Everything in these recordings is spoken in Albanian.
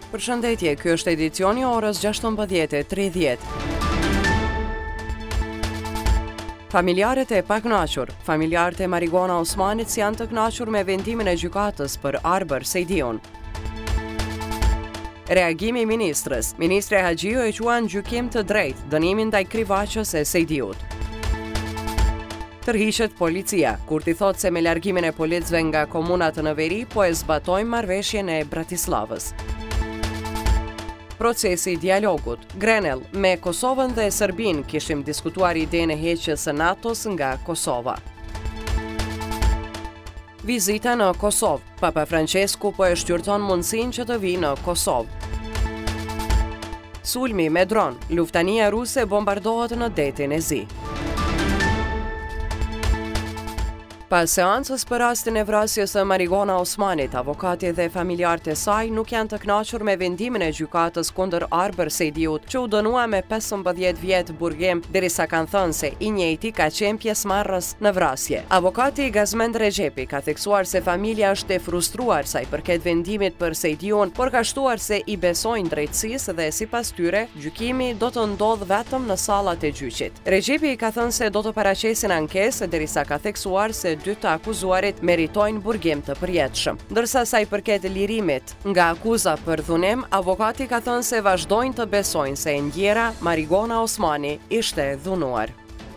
Përshëndetje, ky është edicioni orës 16:30. Familjarët e pakënaqur. Familjarët e Marigona Osmanit janë të kënaqur me vendimin e gjykatës për Arber Sejdiun. Reagimi i ministrës. Ministri Haxhiu e quan gjykim të drejtë dënimin ndaj krivaçës së Sejdiut. Tërhiqet policia. Kurti thot se me largimin e policëve nga komuna të Neveri po e zbatojmë marrëveshjen e Bratislavës. Procesi i dialogut. Grenell, me Kosovën dhe Serbinë kishim diskutuar idenë e heqjes së NATO-s nga Kosova. Vizita në Kosovë. Papa Francesku po e shqyrton mundësinë që të vijë në Kosovë. Sulmi me dron. Luftania ruse bombardohet në detin e Zi. Pas seancës për rastin e vrasjes së Marigona Osmanit, avokati dhe familjarët e saj nuk janë të kënaqur me vendimin e gjykatës kundër Arber Sejdiut, që u dënua me 15 vjet burgim, derisa kanë thënë se i njëjti ka qenë pjesëmarrës në vrasje. Avokati Gazmend Rexhepi ka theksuar se familja është e frustruar sa i përket vendimit për Sejdiun, por ka shtuar se i besojnë drejtësisë dhe sipas tyre, gjykimi do të ndodhë vetëm në sallat e gjyqit. Rexhepi ka thënë se do të paraqesin ankesë derisa ka theksuar se dy të akuzuarit meritojnë burgim të përjetshëm. Ndërsa sa i përket lirimit nga akuza për dhunim, avokati ka thënë se vazhdojnë të besojnë se ndjera Marigona Osmani ishte dhunuar.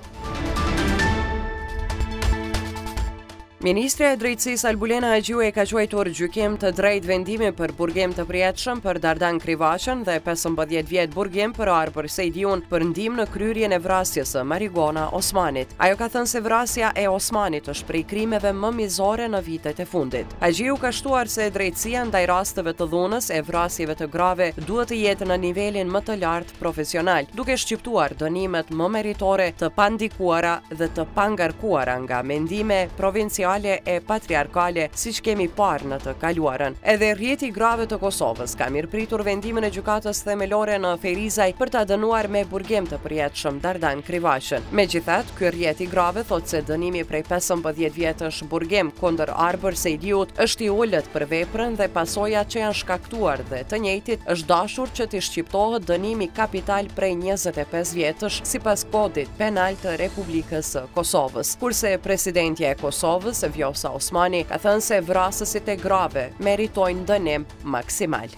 Ministri e Drejtësisë Albulena Haxhiu e ka quajtur gjykim të drejtë vendimi për burgim të përjetshëm për Dardan Krivaçën dhe 15 vjet burgim për Arber Sejdiun për ndihmë në kryerjen e vrasjes së Marigona Osmanit. Ajo ka thënë se vrasja e Osmanit është prej krimeve më mizore në vitet e fundit. Haxhiu ka shtuar se drejtësia ndaj rasteve të dhunës e vrasjeve të grave duhet të jetë në nivelin më të lartë profesional, duke shqiptuar dënimet më meritore të pandikuara dhe të pangarkuara nga mendime provinciale e patriarkale, siç kemi parë në të kaluarën. Edhe rrjeti i grave të Kosovës ka mirëpritur vendimin e gjykatës themelore në Ferizaj për ta dënuar me burgim të përjetshëm Dardan Krivaçën. Megjithatë, ky rrjet i grave thotë se dënimi prej 15 vjetësh burgim kundër Arber Sejdiut është i ulët për veprën dhe pasojat që janë shkaktuar dhe të njëjtit është dashur që të shqiptohet dënimi kapital prej 25 vjetësh sipas kodit penal të Republikës së Kosovës. Kurse presidentja e Kosovës Vjosa Osmani ka thënë se vrasësit e grave meritojnë dënim maksimal.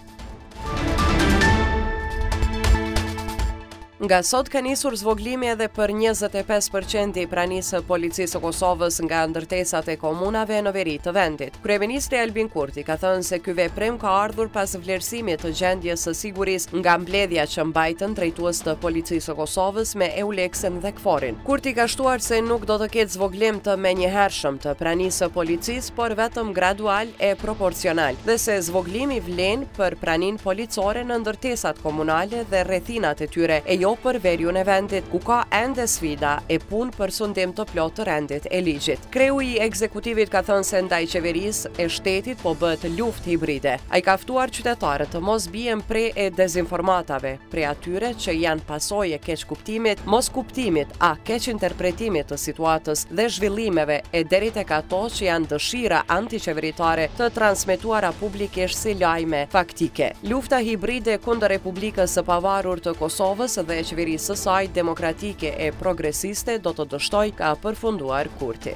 Nga sot ka nisur zvoglimi edhe për 25% i pranisë së policisë së Kosovës nga ndërtesat e komunave në veri të vendit. Kryeministri Albin Kurti ka thënë se ky veprim ka ardhur pas vlerësimit të gjendjes së sigurisë nga mbledhja që mbajtën drejtues të policisë së Kosovës me Euleksin dhe KFOR-in. Kurti ka shtuar se nuk do të ketë zvoglim të menjëhershëm të pranisë së policisë, por vetëm gradual e proporcional, dhe se zvoglimi vlen për praninë policore në ndërtesat komunale dhe rrethinat e tyre, e jo për veriun e vendit, ku ka ende sfida e punë për sundim të plotë të rendit e ligjit. Kreu i ekzekutivit ka thënë se ndaj qeverisë e shtetit po bëhet luftë hibride. Ai ka ftuar qytetarët të mos bien pre e dezinformatave, pre atyre që janë pasojë e keq kuptimit, mos kuptimit, keq interpretimit të situatës dhe zhvillimeve, e deri tek ato që janë dëshira antiqeveritare të transmetuara publikisht si lajme faktike. Lufta hibride kundër Republikës së Pavarur të Kosovës dhe qeverisë së saj demokratike e progresiste do të dështoj, ka përfunduar Kurti.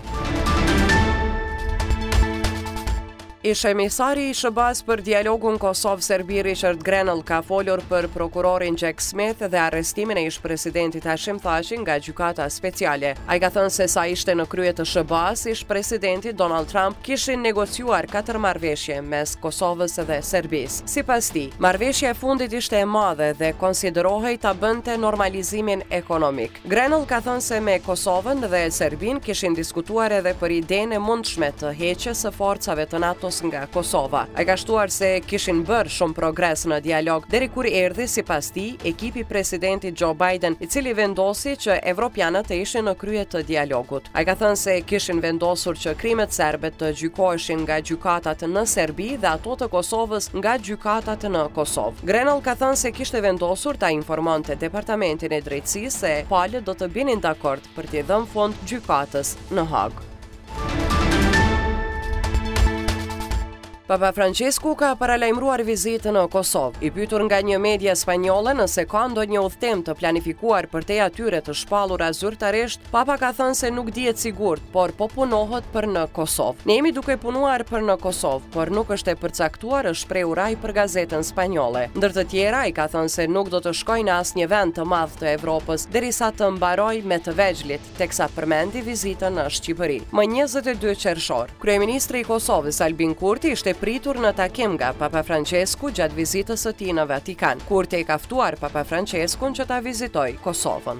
Ish emisari i SHBA-s për dialogun Kosovë-Serbi Richard Grenell ka folur për prokurorin Jack Smith dhe arrestimin e ish-presidentit Hashim Thaçi nga gjykata speciale. Ai ka thënë se sa ishte në krye të SHBA-s, ish-presidenti Donald Trump kishin negociuar 4 marrëveshje mes Kosovës dhe Serbisë. Sipas tij, marrëveshja e fundit ishte e madhe dhe konsiderohej ta bënte normalizimin ekonomik. Grenell ka thënë se me Kosovën dhe Serbinë kishin diskutuar edhe për idenë e mundshme të heqjes së forcave të NATO nga Kosova. Ai ka shtuar se kishin bërë shumë progres në dialog deri kur erdhi, sipas tij, ekipi i presidentit Joe Biden, i cili vendosi që evropianët të ishin në krye të dialogut. Ai ka thënë se kishin vendosur që krimet serbe të gjykoheshin nga gjykatat në Serbi dhe ato të Kosovës nga gjykatat në Kosovë. Grenell ka thënë se kishte vendosur ta informonte Departamentin e Drejtësisë se palët do të binin dakord për t'i dhënë fund gjykatës në Hag. Papa Francesku ka paralajmëruar vizitën në Kosovë. I pyetur nga një media spanjolle nëse ka ndonjë udhëtim të planifikuar për te atyre të shpallura zyrtarisht, Papa ka thënë se nuk dihet sigurt, por po punohet për në Kosovë. Ne jemi duke punuar për në Kosovë, por nuk është e përcaktuar, është shprehur ai për gazetën spanjolle. Ndër të tjera, ai ka thënë se nuk do të shkojë në asnjë vend të madh të Evropës derisa të mbarojë me të vegjëlit, teksa përmendi vizitën në Shqipëri. Më 22 qershor, kryeministri i Kosovës Albin Kurti ishte pritur në takim nga Papa Francesku gjatë vizitës së tij në Vatikan. Kurti ka ftuar Papa Franceskun që ta vizitojë Kosovën.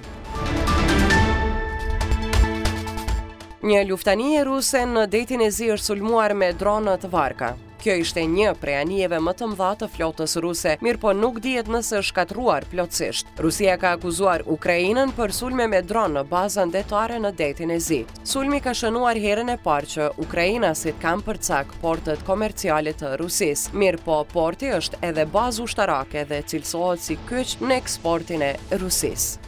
Një luftanie ruse në detin e zi është sulmuar me dronë të varka. Kjo ishte një prej anijeve më të mëdha të flotës ruse, mirë po nuk dihet nëse është shkatruar plotësisht. Rusia ka akuzuar Ukrainën për sulme me dronë në bazën detare në detin e zi. Sulmi ka shënuar herën e parë që ukrainasit kanë përcak portët komerciale të Rusisë. Mirë po porti është edhe bazë ushtarake dhe cilësohet si kyç në eksportin e Rusisë.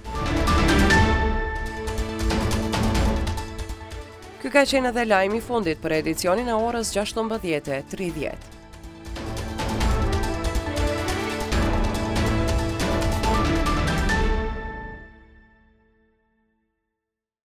Ky ka qenë edhe lajmi i fundit për edicionin e orës 16:30.